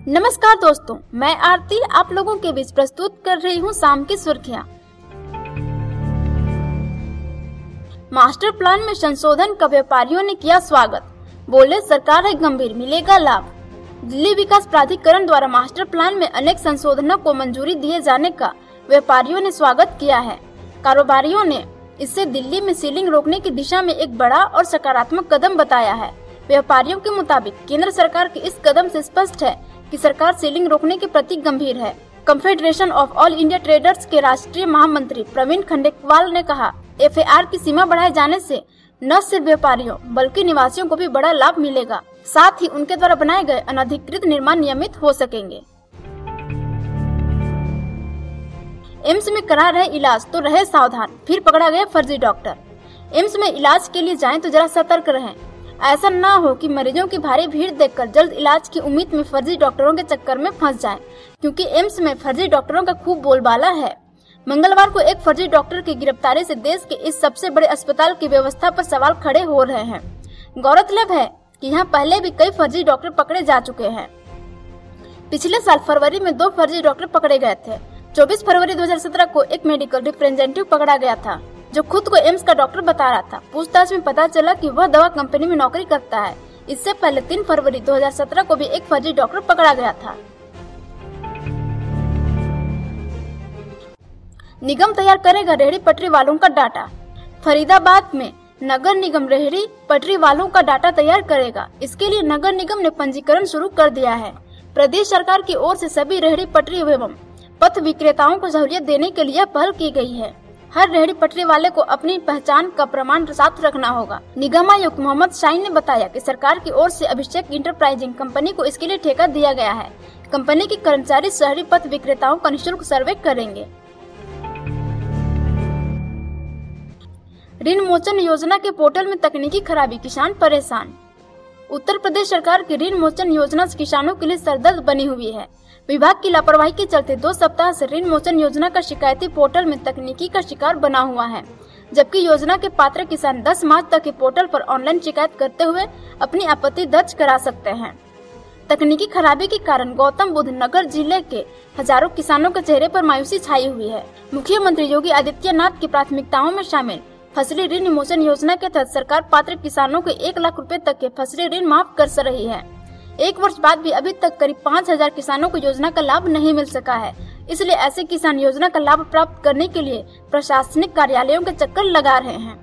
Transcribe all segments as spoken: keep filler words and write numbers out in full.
नमस्कार दोस्तों, मैं आरती आप लोगों के बीच प्रस्तुत कर रही हूं शाम की सुर्खियां। मास्टर प्लान में संशोधन का व्यापारियों ने किया स्वागत, बोले सरकार है गंभीर, मिलेगा लाभ। दिल्ली विकास प्राधिकरण द्वारा मास्टर प्लान में अनेक संशोधनों को मंजूरी दिए जाने का व्यापारियों ने स्वागत किया है। कारोबारियों ने इससे दिल्ली में सीलिंग रोकने की दिशा में एक बड़ा और सकारात्मक कदम बताया है। व्यापारियों के मुताबिक केंद्र सरकार के इस कदम से स्पष्ट है कि सरकार सीलिंग रोकने के प्रति गंभीर है। Confederation of all India traders के राष्ट्रीय महामंत्री प्रवीण खंडेलवाल ने कहा, एफ ए आर की सीमा बढ़ाए जाने से न सिर्फ व्यापारियों बल्कि निवासियों को भी बड़ा लाभ मिलेगा। साथ ही उनके द्वारा बनाए गए अनधिकृत निर्माण नियमित हो सकेंगे। एम्स में करा रहे इलाज तो रहे सावधान, फिर पकड़ा गया फर्जी डॉक्टर। एम्स में इलाज के लिए जाएं तो जरा सतर्क रहें। ऐसा ना हो कि मरीजों की भारी भीड़ देखकर जल्द इलाज की उम्मीद में फर्जी डॉक्टरों के चक्कर में फंस जाएं, क्योंकि एम्स में फर्जी डॉक्टरों का खूब बोलबाला है। मंगलवार को एक फर्जी डॉक्टर की गिरफ्तारी से देश के इस सबसे बड़े अस्पताल की व्यवस्था पर सवाल खड़े हो रहे हैं। गौरतलब है कि यहाँ पहले भी कई फर्जी डॉक्टर पकड़े जा चुके हैं। पिछले साल फरवरी में दो फर्जी डॉक्टर पकड़े गए थे। चौबीस फरवरी दो हज़ार सत्रह को एक मेडिकल रिप्रेजेंटेटिव पकड़ा गया था, जो खुद को एम्स का डॉक्टर बता रहा था। पूछताछ में पता चला कि वह दवा कंपनी में नौकरी करता है। इससे पहले तीन फरवरी दो हज़ार सत्रह को भी एक फर्जी डॉक्टर पकड़ा गया था। निगम तैयार करेगा रेहड़ी पटरी वालों का डाटा। फरीदाबाद में नगर निगम रेहड़ी पटरी वालों का डाटा तैयार करेगा। इसके लिए नगर निगम ने पंजीकरण शुरू कर दिया है। प्रदेश सरकार की ओर से सभी रेहड़ी पटरी एवं पथ विक्रेताओं को सहूलियत देने के लिए पहल की गई है। हर रेहड़ी पटरी वाले को अपनी पहचान का प्रमाण साथ रखना होगा। निगमायुक्त मोहम्मद शाहीन ने बताया कि सरकार की ओर से अभिषेक इंटरप्राइजिंग कंपनी को इसके लिए ठेका दिया गया है। कंपनी के कर्मचारी शहरी पथ विक्रेताओं का निःशुल्क सर्वे करेंगे। ऋण मोचन योजना के पोर्टल में तकनीकी खराबी, किसान परेशान। उत्तर प्रदेश सरकार की ऋण मोचन योजना किसानों के लिए सरदर्द बनी हुई है। विभाग की लापरवाही के चलते दो सप्ताह से ऋण मोचन योजना का शिकायती पोर्टल में तकनीकी का शिकार बना हुआ है, जबकि योजना के पात्र किसान दस मार्च तक के पोर्टल पर ऑनलाइन शिकायत करते हुए अपनी आपत्ति दर्ज करा सकते हैं। तकनीकी खराबी के कारण गौतम बुद्ध नगर जिले के हजारों किसानों के चेहरे पर मायूसी छाई हुई है। मुख्यमंत्री योगी आदित्यनाथ की प्राथमिकताओं में शामिल फसली ऋण मोचन योजना के तहत सरकार पात्र किसानों को एक लाख रुपए तक के फसली ऋण माफ कर रही है। एक वर्ष बाद भी अभी तक करीब पाँच हजार किसानों को योजना का लाभ नहीं मिल सका है। इसलिए ऐसे किसान योजना का लाभ प्राप्त करने के लिए प्रशासनिक कार्यालयों के चक्कर लगा रहे हैं।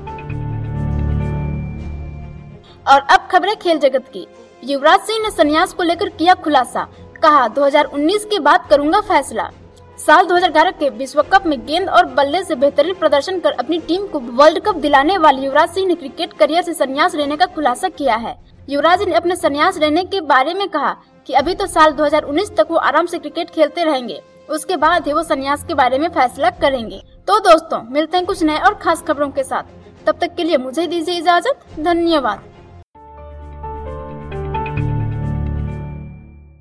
और अब खबरें खेल जगत की। युवराज सिंह ने संन्यास को लेकर किया खुलासा, कहा दो हज़ार उन्नीस के बाद करूंगा फैसला। साल दो हज़ार ग्यारह के विश्व कप में गेंद और बल्ले से बेहतरीन प्रदर्शन कर अपनी टीम को वर्ल्ड कप दिलाने वाले युवराज सिंह ने क्रिकेट करियर से संन्यास लेने का खुलासा किया है। युवराज ने अपने संन्यास लेने के बारे में कहा कि अभी तो साल दो हज़ार उन्नीस तक वो आराम से क्रिकेट खेलते रहेंगे, उसके बाद ही वो संन्यास के बारे में फैसला करेंगे। तो दोस्तों, मिलते हैं कुछ नए और खास खबरों के साथ। तब तक के लिए मुझे दीजिए इजाजत। धन्यवाद।